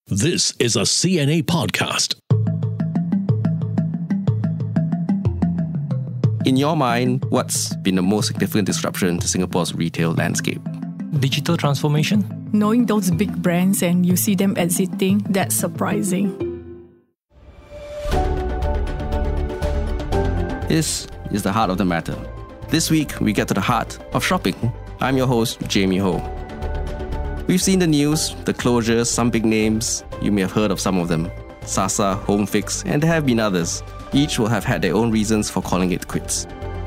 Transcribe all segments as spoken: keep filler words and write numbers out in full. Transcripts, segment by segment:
This is a C N A podcast. In your mind, what's been the most significant disruption to Singapore's retail landscape? Digital transformation. Knowing those big brands and you see them exiting, that's surprising. This is the heart of the matter. This week, we get to the heart of shopping. I'm your host, Jamie Ho. We've seen the news, the closures, some big names. You may have heard of some of them. Sasa, HomeFix, and there have been others. Each will have had their own reasons for calling it quits.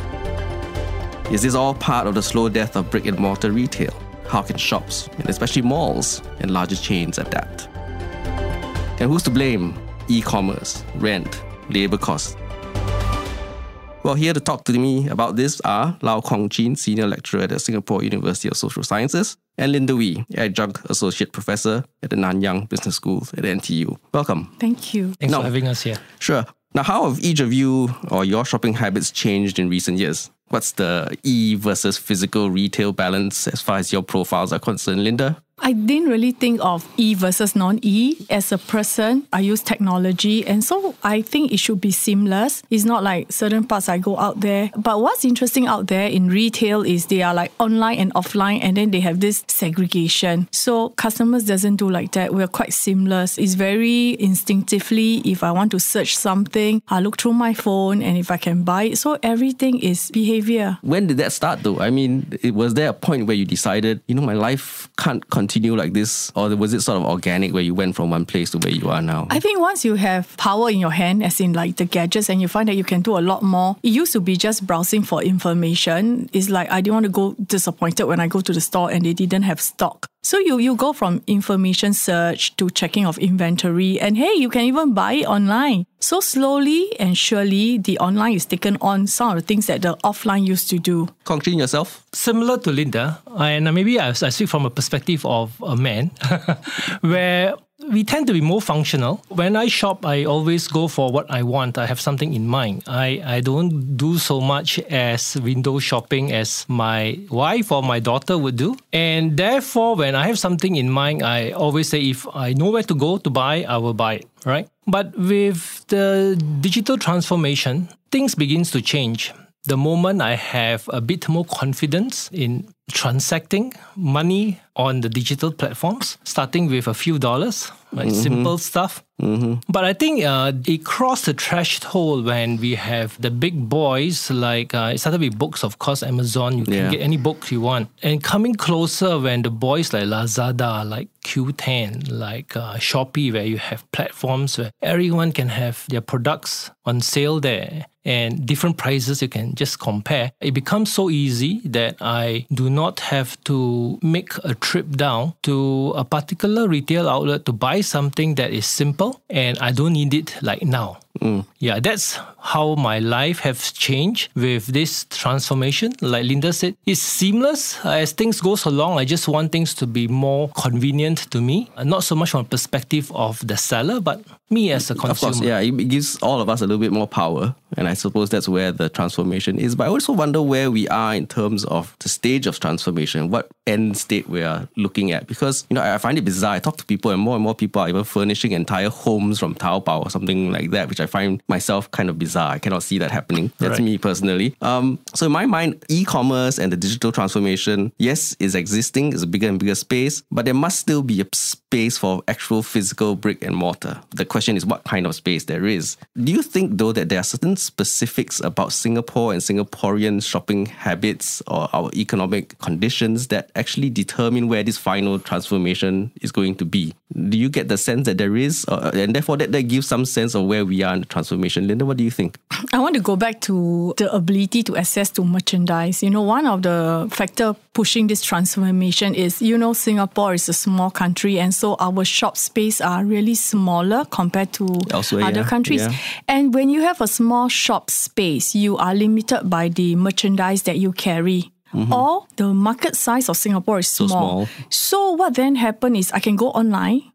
Is this all part of the slow death of brick-and-mortar retail? How can shops, and especially malls and larger chains, adapt? And who's to blame? E-commerce, rent, labour costs. Well, here to talk to me about this are Lau Kong Chin, Senior Lecturer at the Singapore University of Social Sciences, and Linda Wee, Adjunct Associate Professor at the Nanyang Business School at N T U. Welcome. Thank you. Thanks Now- for having us here. Sure. Now, how have each of you or your shopping habits changed in recent years? What's the e versus physical retail balance as far as your profiles are concerned, Linda? I didn't really think of E versus non-E. As a person, I use technology, and so I think it should be seamless. It's not like certain parts I go out there. But what's interesting out there in retail is they are like online and offline, and then they have this segregation. So customers doesn't do like that. We're quite seamless. It's very instinctively, if I want to search something, I look through my phone, and if I can buy it. So everything is behavior. When did that start though? I mean, it, was there a point where you decided, you know, my life can't continue like this? Or was it sort of organic where you went from one place to where you are now? I think once you have power in your hand, as in like the gadgets, and you find that you can do a lot more. It used to be just browsing for information. It's like I didn't want to go disappointed when I go to the store and they didn't have stock. So you, you go from information search to checking of inventory, and hey, you can even buy it online. So slowly and surely, the online is taken on some of the things that the offline used to do. Kong Chin, yourself? Similar to Linda, and maybe I, I speak from a perspective of a man, where we tend to be more functional. When I shop, I always go for what I want. I have something in mind. I, I don't do so much as window shopping as my wife or my daughter would do. And therefore, when I have something in mind, I always say if I know where to go to buy, I will buy it, right? But with the digital transformation, things begins to change. The moment I have a bit more confidence in transacting money on the digital platforms, starting with a few dollars, like mm-hmm. simple stuff. Mm-hmm. But I think uh, it crossed the threshold when we have the big boys, like uh, it started with books, of course, Amazon, you can Yeah. get any book you want. And coming closer when the boys like Lazada, like Q ten, like uh, Shopee, where you have platforms where everyone can have their products on sale there and different prices you can just compare. It becomes so easy that I do not have to make a trip down to a particular retail outlet to buy something that is simple and I don't need it like now. Mm. Yeah, that's how my life has changed with this transformation. Like Linda said, it's seamless. As things goes along, I just want things to be more convenient to me. Not so much from a perspective of the seller, but me as a consumer. Of course, yeah, it gives all of us a little bit more power. And I suppose that's where the transformation is. But I also wonder where we are in terms of the stage of transformation, what end state we are looking at. Because, you know, I find it bizarre. I talk to people and more and more people are even furnishing entire homes from Taobao or something like that, which I find myself kind of bizarre. I cannot see that happening. That's Right. me personally. Um, so in my mind, e-commerce and the digital transformation, yes, is existing. It's a bigger and bigger space, but there must still be a space for actual physical brick and mortar. The question is what kind of space there is. Do you think, though, that there are certain specifics about Singapore and Singaporean shopping habits or our economic conditions that actually determine where this final transformation is going to be? Do you get the sense that there is? Uh, and therefore, that, that gives some sense of where we are in the transformation. Linda, what do you think? I want to go back to the ability to access to merchandise. You know, one of the factor pushing this transformation is, you know, Singapore is a small country, and so our shop space are really smaller compared to Elsewhere, other yeah. countries. Yeah. And when you have a small shop space, you are limited by the merchandise that you carry. Mm-hmm. Or the market size of Singapore is small. So small. So what then happens is I can go online,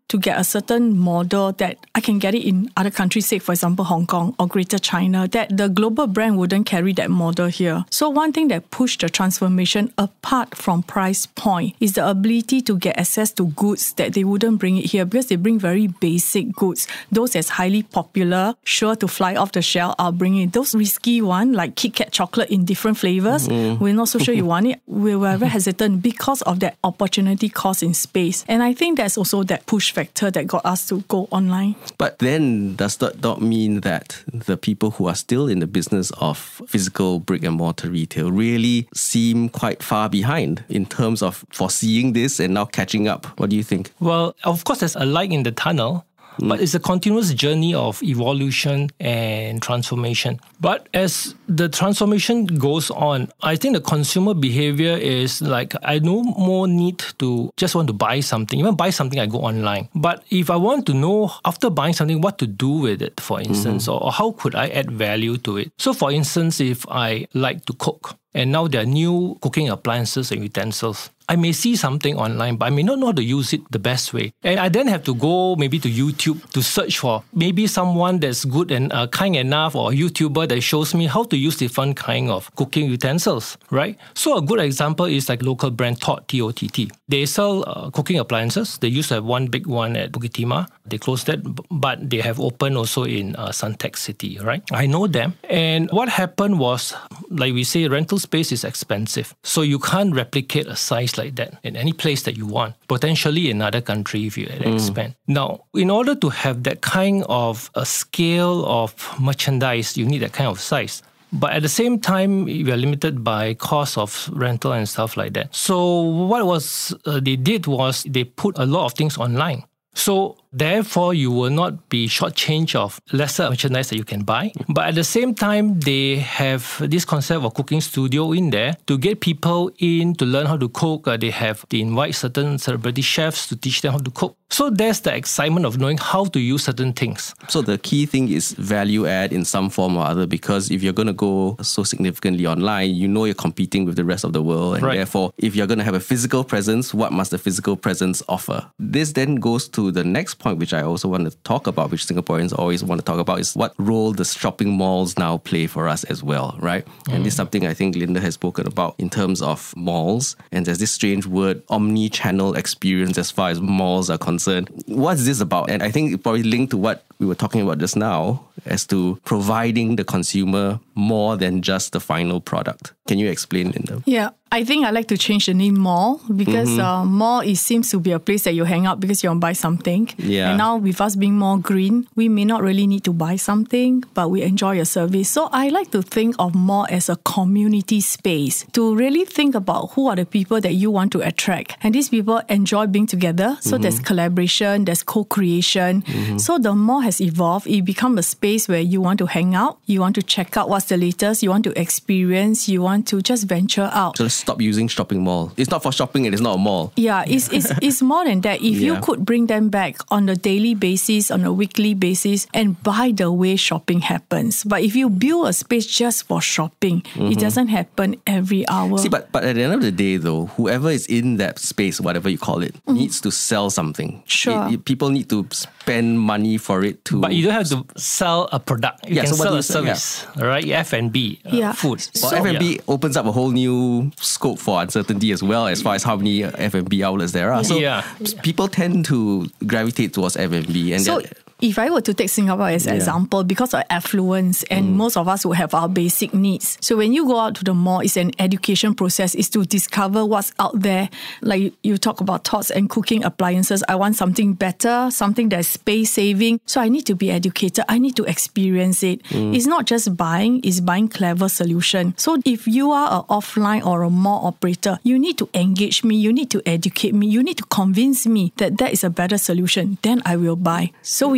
to get a certain model that I can get it in other countries, say for example Hong Kong or Greater China, that the global brand wouldn't carry that model here. So one thing that pushed the transformation apart from price point is the ability to get access to goods that they wouldn't bring it here, because they bring very basic goods. Those that's highly popular, sure to fly off the shelf, I'll bring it. Those risky one, like Kit Kat chocolate in different flavors, mm. we're not so sure you want it. We were very hesitant because of that opportunity cost in space. And I think that's also that push factor that got us to go online. But then does that not mean that the people who are still in the business of physical brick and mortar retail really seem quite far behind in terms of foreseeing this and now catching up? What do you think? Well, of course, there's a light in the tunnel. But it's a continuous journey of evolution and transformation. But as the transformation goes on, I think the consumer behavior is like, I no more need to just want to buy something. Even buy something, I go online. But if I want to know after buying something, what to do with it, for instance, mm-hmm. or, or how could I add value to it? So for instance, if I like to cook, and now there are new cooking appliances and utensils, I may see something online, but I may not know how to use it the best way. And I then have to go maybe to YouTube to search for maybe someone that's good and uh, kind enough, or a YouTuber that shows me how to use different kind of cooking utensils, right? So a good example is like local brand Tot, T O T T. They sell uh, cooking appliances. They used to have one big one at Bukit Timah. They closed that, but they have opened also in uh, Suntec City, right? I know them. And what happened was, like we say, rental space is expensive. So you can't replicate a size like that in any place that you want, potentially in another country if you mm. expand. Now, in order to have that kind of a scale of merchandise, you need that kind of size. But at the same time, we are limited by cost of rental and stuff like that. So what was uh, they did was they put a lot of things online. So therefore, you will not be shortchanged of lesser merchandise that you can buy. But at the same time, they have this concept of cooking studio in there to get people in to learn how to cook. Uh, they have they invite certain celebrity chefs to teach them how to cook. So there's the excitement of knowing how to use certain things. So the key thing is value add in some form or other, because if you're going to go so significantly online, you know you're competing with the rest of the world. And right. therefore, if you're going to have a physical presence, what must the physical presence offer? This then goes to the next point, which I also want to talk about, which Singaporeans always want to talk about, is what role the shopping malls now play for us as well, right? Mm. And this is something I think Linda has spoken about in terms of malls. And there's this strange word, omni-channel experience, as far as malls are concerned. What's this about? And I think it probably linked to what we were talking about just now, as to providing the consumer more than just the final product. Can you explain, Linda? Yeah, I think I like to change the name mall, because mm-hmm. uh, mall, it seems to be a place that you hang out because you want to buy something. Yeah. And now with us being more green, we may not really need to buy something, but we enjoy a service. So I like to think of mall as a community space, to really think about who are the people that you want to attract. And these people enjoy being together. So mm-hmm. there's collaboration, there's co-creation. Mm-hmm. So the mall has evolved. It become a space where you want to hang out, you want to check out what's the latest, you want to experience, you want to just venture out. So let's stop using shopping mall. It's not for shopping and it's not a mall. Yeah, it's, it's, it's more than that. If yeah. you could bring them back on a daily basis, on a weekly basis, and by the way shopping happens. But if you build a space just for shopping, mm-hmm. it doesn't happen every hour. See, but, but at the end of the day though, whoever is in that space, whatever you call it, mm-hmm. needs to sell something. Sure. It, it, people need to spend money for it to... But you don't have to sell a product. You yeah, can so sell you, a service, yeah. right? F and B, uh, yeah. food. Well, so, F and B yeah. opens up a whole new scope for uncertainty as well, as far as how many F and B outlets there are. So yeah. people tend to gravitate towards F and B. And so, if I were to take Singapore as an yeah. example, because of affluence and mm. most of us will have our basic needs. So when you go out to the mall, it's an education process. It's to discover what's out there. Like you talk about Tots and cooking appliances. I want something better, something that's space saving. So I need to be educated. I need to experience it. Mm. It's not just buying, it's buying clever solution. So if you are an offline or a mall operator, you need to engage me. You need to educate me. You need to convince me that that is a better solution. Then I will buy. So we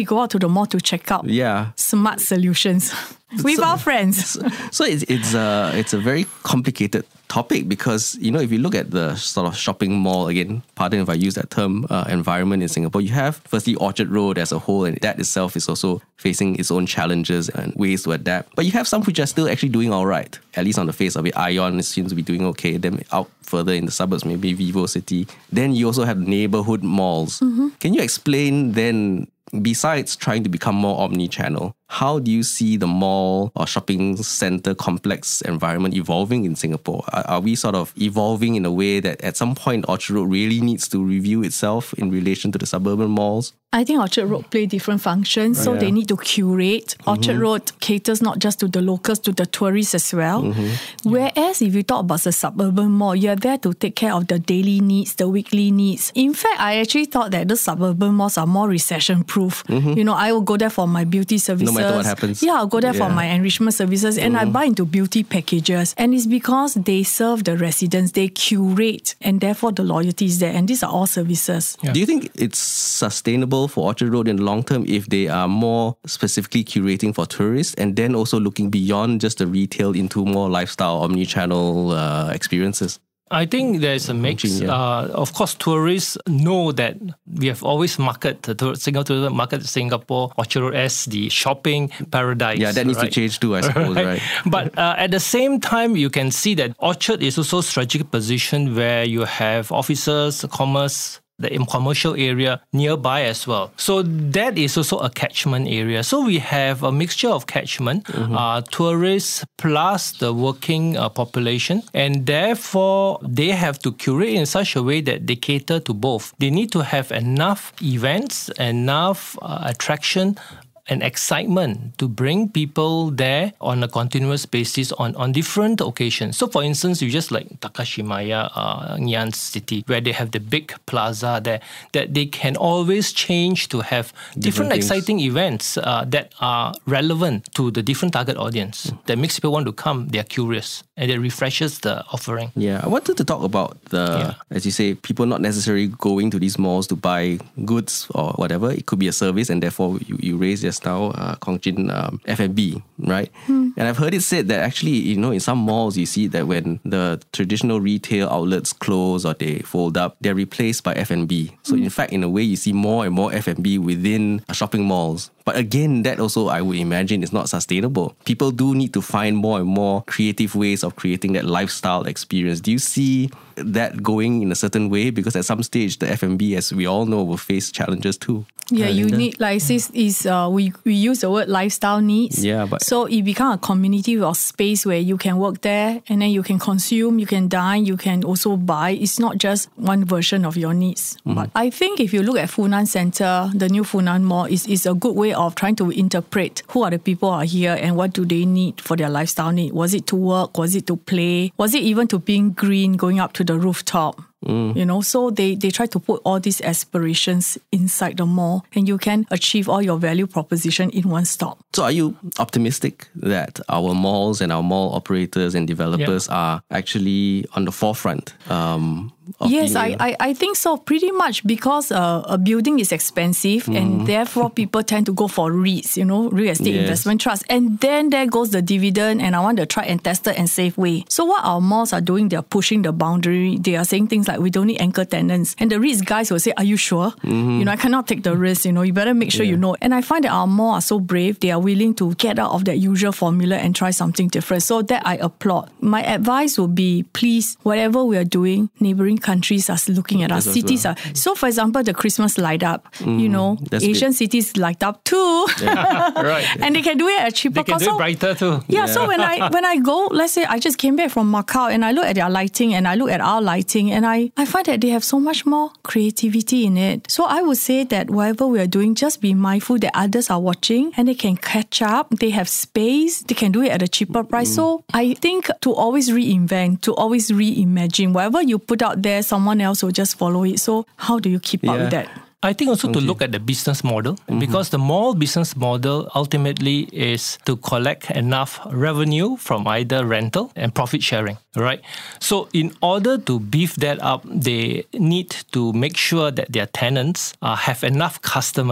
go out to the mall to check out Yeah. smart solutions with So- our friends. So it's it's a it's a very complicated topic because, you know, if you look at the sort of shopping mall, again, pardon if I use that term, uh, environment in Singapore, you have firstly Orchard Road as a whole, and that itself is also facing its own challenges and ways to adapt. But you have some which are still actually doing all right, at least on the face of it. Ion seems to be doing okay. Then out further in the suburbs, maybe Vivo City. Then you also have neighborhood malls. Can you explain then, besides trying to become more omni-channel, how do you see the mall or shopping center complex environment evolving in Singapore? Are, are we sort of evolving in a way that at some point Orchard Road really needs to review itself in relation to the suburban malls? I think Orchard Road play different functions, so Yeah. they need to curate. Orchard Road caters not just to the locals, to the tourists as well. Whereas if you talk about the suburban mall, you're there to take care of the daily needs, the weekly needs. In fact, I actually thought that the suburban malls are more recession-proof. You know, I will go there for my beauty services. matter what happens. Yeah, I'll go there for Yeah. my enrichment services, and I buy into beauty packages. And it's because they serve the residents, they curate, and therefore the loyalty is there. And these are all services. Yeah. Do you think it's sustainable for Orchard Road in the long term if they are more specifically curating for tourists and then also looking beyond just the retail into more lifestyle, omni-channel uh, experiences? I think there's a mix. Ching, yeah. Uh, of course, tourists know that we have always marketed the tour- Singapore market Singapore Orchard Road as the shopping paradise. Yeah, that needs right? to change too, I suppose, right? But uh, at the same time, you can see that Orchard is also strategic position where you have offices, commerce, the commercial area nearby as well. So that is also a catchment area. So we have a mixture of catchment, Mm-hmm. uh, tourists plus the working uh, population, and therefore they have to curate in such a way that they cater to both. They need to have enough events, enough uh, attraction and excitement to bring people there on a continuous basis on, on different occasions. So for instance, you just like Takashimaya, uh, Ngee City, where they have the big plaza there, that they can always change to have different, Different things. exciting events uh, that are relevant to the different target audience, that makes people want to come, they're curious, and it refreshes the offering. Yeah, I wanted to talk about the, Yeah. as you say, people not necessarily going to these malls to buy goods or whatever. It could be a service, and therefore you, you raise just now, uh, Kong Chin, um, F and B, right? And I've heard it said that actually, you know, in some malls, you see that when the traditional retail outlets close or they fold up, they're replaced by F and B. So in fact, in a way, you see more and more F and B within shopping malls. But again, that also, I would imagine, is not sustainable. People do need to find more and more creative ways of creating that lifestyle experience. Do you see that going in a certain way? Because at some stage, the F and B, as we all know, will face challenges too. Yeah, Uh, you Linda? need, like I say, is uh, we, we use the word lifestyle needs. Yeah, but- so it become a community or space where you can work there and then you can consume, you can dine, you can also buy. It's not just one version of your needs. Mm-hmm. But I think if you look at Funan Center, the new Funan Mall is, is a good way of trying to interpret who are the people who are here and what do they need for their lifestyle need. Was it to work? Was it to play? Was it even to being green, going up to the rooftop? You know, so they, they try to put all these aspirations inside the mall and you can achieve all your value proposition in one stop. So are you optimistic that our malls and our mall operators and developers are actually on the forefront? Um, of Yes, being I, able- I, I think so. Pretty much because uh, a building is expensive and therefore people tend to go for REITs, you know, real estate Yes. investment trust. And then there goes the dividend and I want to try and test it and save way. So what our malls are doing, they're pushing the boundary. They are saying things like, we don't need anchor tenants. And the REITs guys will say, are you sure? You know, I cannot take the risk, you know, you better make sure you know. And I find that our mall are so brave. They are willing to get out of that usual formula and try something different. So that I applaud. My advice would be, please, whatever we are doing, neighboring countries are looking at us. Yes, as Cities well. are. So for example, the Christmas light up, you know, that's Asian big. cities light up too. Right. And they can do it at cheaper They can cost. do it So- brighter too. yeah, so when I when I go, let's say I just came back from Macau and I look at their lighting and I look at our lighting and I, I find that they have so much more creativity in it. So I would say that whatever we are doing, just be mindful that others are watching and they can catch up. They have space. They can do it at a cheaper price. So I think to always reinvent, to always reimagine, whatever you put out there, someone else will just follow it. So how do you keep up Yeah. with that? I think also to look at the business model, because the mall business model ultimately is to collect enough revenue from either rental and profit sharing, right? So in order to beef that up, they need to make sure that their tenants uh, have enough customers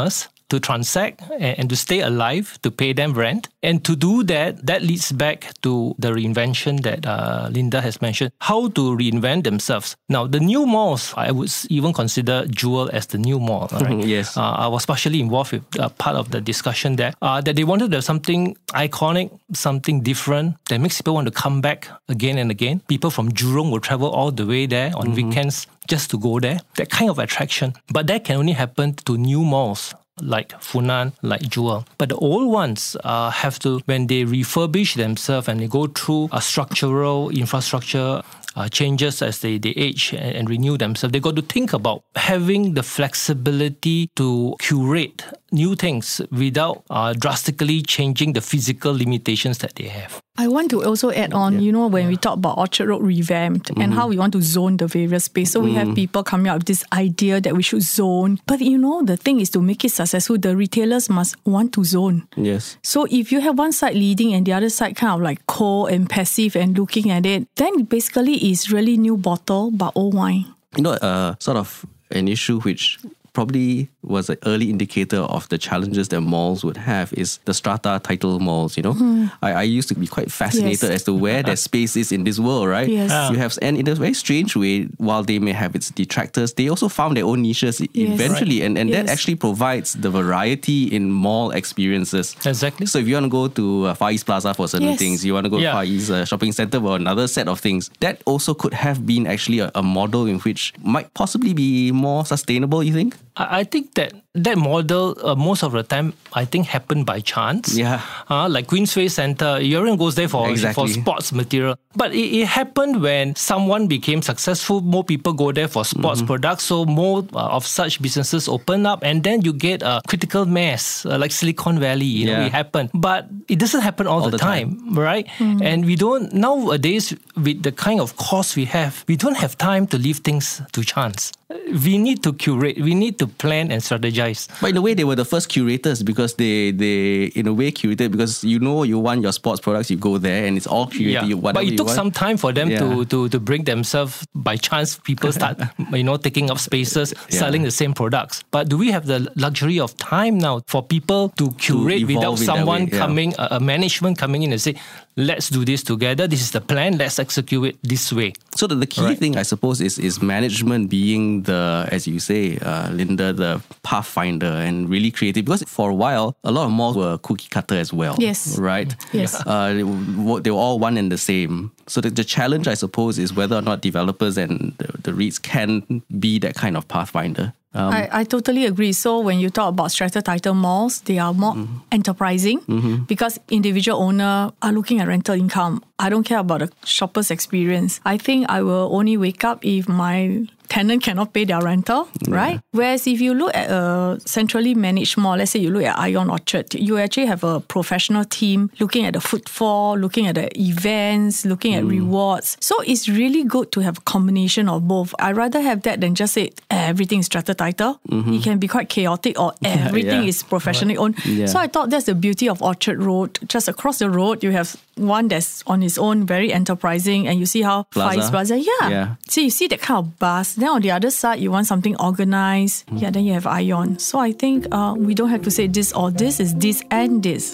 to transact and, and to stay alive, to pay them rent. And to do that, that leads back to the reinvention that uh, Linda has mentioned, how to reinvent themselves. Now, the new malls, I would even consider Jewel as the new mall. Right? Yes. Uh, I was partially involved with uh, part of the discussion there, uh, that they wanted to have something iconic, something different that makes people want to come back again and again. People from Jurong will travel all the way there on mm-hmm. weekends just to go there. That kind of attraction. But that can only happen to new malls like Funan, like Jewel. But the old ones uh, have to, when they refurbish themselves and they go through a structural infrastructure Uh, changes as they, they age and, and renew themselves, they got to think about having the flexibility to curate new things without uh, drastically changing the physical limitations that they have. I want to also add on, yeah. you know, when yeah. we talk about Orchard Road revamped mm-hmm. and how we want to zone the various space. So mm-hmm. we have people coming up with this idea that we should zone. But you know, the thing is to make it successful, the retailers must want to zone. Yes. So if you have one side leading and the other side kind of like cold and passive and looking at it, then basically it's really new bottle but old wine. You know, uh, sort of an issue which probably was an early indicator of the challenges that malls would have is the strata title malls, you know. Mm. I, I used to be quite fascinated yes. as to where their space is in this world, right? Yes. Yeah. You have, and in a very strange way, while they may have its detractors, they also found their own niches yes. eventually. Right. And, and yes. that actually provides the variety in mall experiences. Exactly. So if you want to go to uh, Far East Plaza for certain yes. things, you want to go yeah. to Far East uh, Shopping Centre for another set of things, that also could have been actually a, a model in which might possibly be more sustainable, you think? I think that that model, uh, most of the time, I think happened by chance. Yeah. Uh, like Queensway Centre, everyone goes there for, exactly. for sports material. But it, it happened when someone became successful, more people go there for sports mm-hmm. products, so more uh, of such businesses open up, and then you get a critical mass, uh, like Silicon Valley, you yeah. know, it happened. But it doesn't happen all, all the, the time, time, right? Mm-hmm. And we don't, nowadays, with the kind of cost we have, we don't have time to leave things to chance. We need to curate, we need to plan and strategize. But in a way, they were the first curators because they, they in a way, curated because you know you want your sports products, you go there and it's all curated. Yeah. You, but it took want. some time for them yeah. to, to, to bring themselves, by chance, people start you know taking up spaces, yeah. selling the same products. But do we have the luxury of time now for people to curate to without someone way, yeah. coming, a, a management coming in and say, let's do this together, this is the plan, let's execute it this way. So the, the key right. thing, I suppose, is, is management being the, as you say, uh, Linda, the pathfinder and really creative. Because for a while, a lot of malls were cookie cutter as well. Yes. Right? Yes. Uh, they, were, they were all one and the same. So the, the challenge, I suppose, is whether or not developers and the, the REITs can be that kind of pathfinder. Um, I, I totally agree. So when you talk about strata title malls, they are more mm-hmm. enterprising mm-hmm. because individual owner are looking at rental income. I don't care about the shopper's experience. I think I will only wake up if my tenant cannot pay their rental, yeah. right? Whereas if you look at a centrally managed mall, let's say you look at Ion Orchard, you actually have a professional team looking at the footfall, looking at the events, looking mm. at rewards. So it's really good to have a combination of both. I'd rather have that than just say everything is strata title. Mm-hmm. It can be quite chaotic or everything yeah. is professionally right. owned. Yeah. So I thought that's the beauty of Orchard Road. Just across the road, you have one that's on its own, very enterprising, and you see how Far East Plaza, yeah. yeah. So you see that kind of buzz. Then on the other side, you want something organized. Mm. Yeah, then you have Ion. So I think uh, we don't have to say this or this is this and this.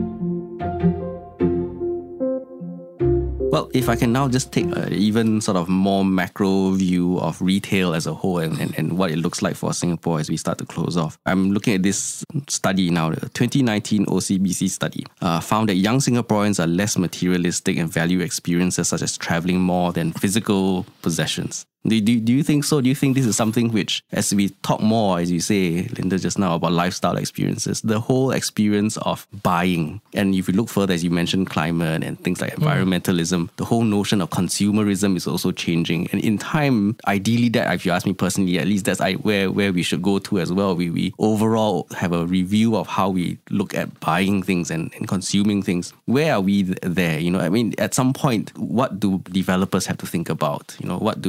Well, if I can now just take an even sort of more macro view of retail as a whole and, and, and what it looks like for Singapore as we start to close off. I'm looking at this study now, the twenty nineteen O C B C study, uh, found that young Singaporeans are less materialistic and value experiences such as travelling more than physical possessions. Do, do, do you think so? Do you think this is something which, as we talk more, as you say, Linda, just now about lifestyle experiences, the whole experience of buying, and if you look further, as you mentioned, climate and things like environmentalism, mm. the whole notion of consumerism is also changing. And in time, ideally, that, if you ask me personally, at least that's I, where, where we should go to as well. We, we overall have a review of how we look at buying things and, and consuming things. Where are we there? You know, I mean, at some point, what do developers have to think about? You know, what do people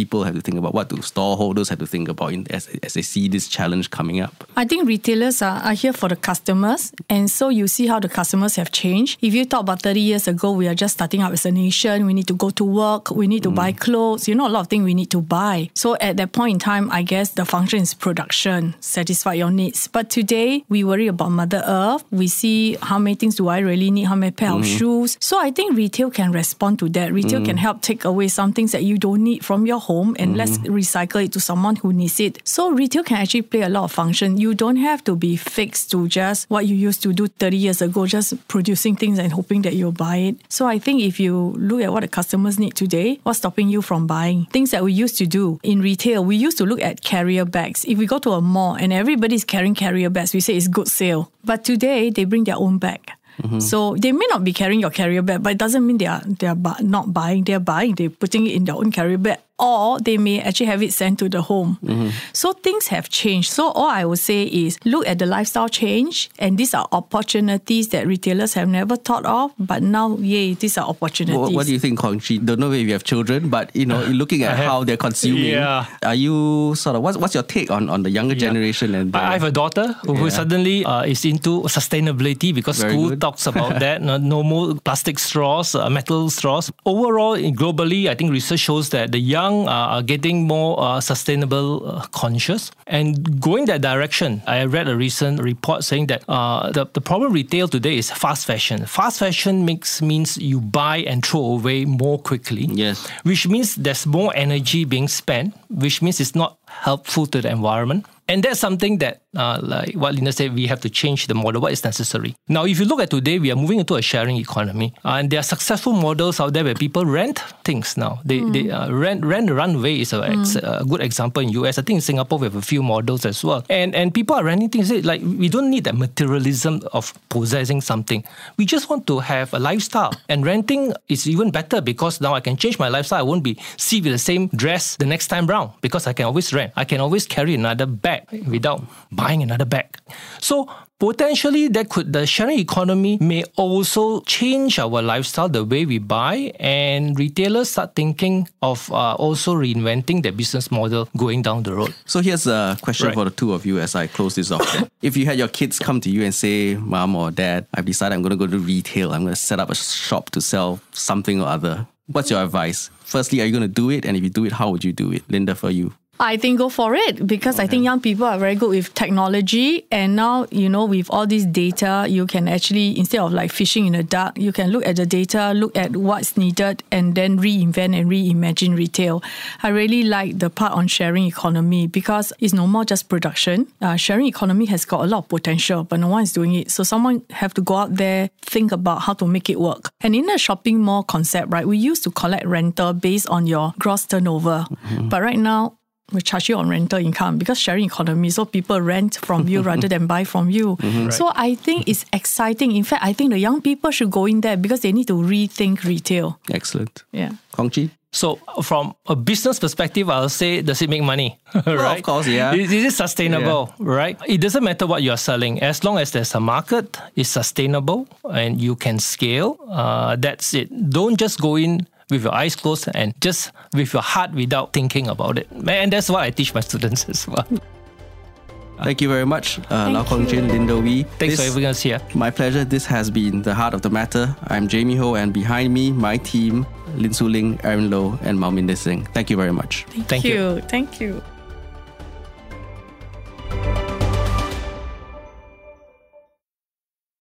people have to think about? What do store holders have to think about in, as, as they see this challenge coming up? I think retailers are, are here for the customers. And so you see how the customers have changed. If you talk about thirty years ago, we are just starting out as a nation. We need to go to work. We need to mm. buy clothes. You know, a lot of things we need to buy. So at that point in time, I guess the function is production, satisfy your needs. But today, we worry about Mother Earth. We see how many things do I really need, how many pair mm. of shoes. So I think retail can respond to that. Retail mm. can help take away some things that you don't need from your home and mm. let's recycle it to someone who needs it. So retail can actually play a lot of function. You don't have to be fixed to just what you used to do thirty years ago, just producing things and hoping that you'll buy it. So I think if you look at what the customers need today, what's stopping you from buying? Things that we used to do in retail, we used to look at carrier bags. If we go to a mall and everybody's carrying carrier bags, we say it's good sale. But today, they bring their own bag. Mm-hmm. So they may not be carrying your carrier bag, but it doesn't mean they are they are bu- not buying. They're buying. They're putting it in their own carrier bag. Or they may actually have it sent to the home. Mm-hmm. So things have changed. So all I would say is look at the lifestyle change, and these are opportunities that retailers have never thought of. But now, yay, these are opportunities. What, what do you think, Kong Chi? Don't know if you have children, but you know, looking at how they're consuming, yeah. are you sort of what's what's your take on, on the younger yeah. generation? And the, I have a daughter who, yeah. who suddenly uh, is into sustainability because Very school good. talks about that. No, no more plastic straws, uh, metal straws. Overall, globally, I think research shows that the young Uh, are getting more uh, sustainable uh, conscious and going that direction. I read a recent report saying that uh, the, the problem retail today is fast fashion. Fast fashion makes means you buy and throw away more quickly. Yes. Which means there's more energy being spent, which means it's not helpful to the environment. And that's something that, uh, like what Linda said, we have to change the model, what is necessary. Now, if you look at today, we are moving into a sharing economy. Uh, and there are successful models out there where people rent things now. They mm. they uh, rent rent the runway is a, mm. ex, a good example in U S. I think in Singapore, we have a few models as well. And and people are renting things. Like, we don't need that materialism of possessing something. We just want to have a lifestyle. And renting is even better because now I can change my lifestyle. I won't be see with the same dress the next time round because I can always rent. I can always carry another bag without buying another bag. So potentially that could the sharing economy may also change our lifestyle, the way we buy, and retailers start thinking of uh, also reinventing their business model going down the road. So here's a question right. for the two of you as I close this off. If you had your kids come to you and say, Mom or Dad, I've decided I'm going to go to retail, I'm going to set up a shop to sell something or other, what's your advice? Firstly, are you going to do it? And if you do it, how would you do it? Linda, for you. I think go for it because okay. I think young people are very good with technology, and now, you know, with all this data, you can actually, instead of like fishing in the dark, you can look at the data, look at what's needed, and then reinvent and reimagine retail. I really like the part on sharing economy because it's no more just production. Uh, sharing economy has got a lot of potential, but no one is doing it. So someone have to go out there, think about how to make it work. And in the shopping mall concept, right, we used to collect rental based on your gross turnover. Mm-hmm. But right now, we charge you on rental income because sharing economy, so people rent from you rather than buy from you. Mm-hmm. So I think it's exciting. In fact, I think the young people should go in there because they need to rethink retail. Excellent. Yeah. Kong Chi? So from a business perspective, I'll say, does it make money? Right? Well, of course, yeah. Is, is it sustainable, yeah. right? It doesn't matter what you're selling. As long as there's a market, it's sustainable and you can scale, uh, that's it. Don't just go in with your eyes closed and just with your heart without thinking about it. And that's what I teach my students as well. Thank you very much, uh, Lau Kong Chin, Linda Wee. Thanks this, for having us here. My pleasure. This has been The Heart of the Matter. I'm Jamie Ho, and behind me, my team, Lin Su Ling, Aaron Low, and Malminder Singh. Thank you very much. Thank, Thank you. you. Thank you.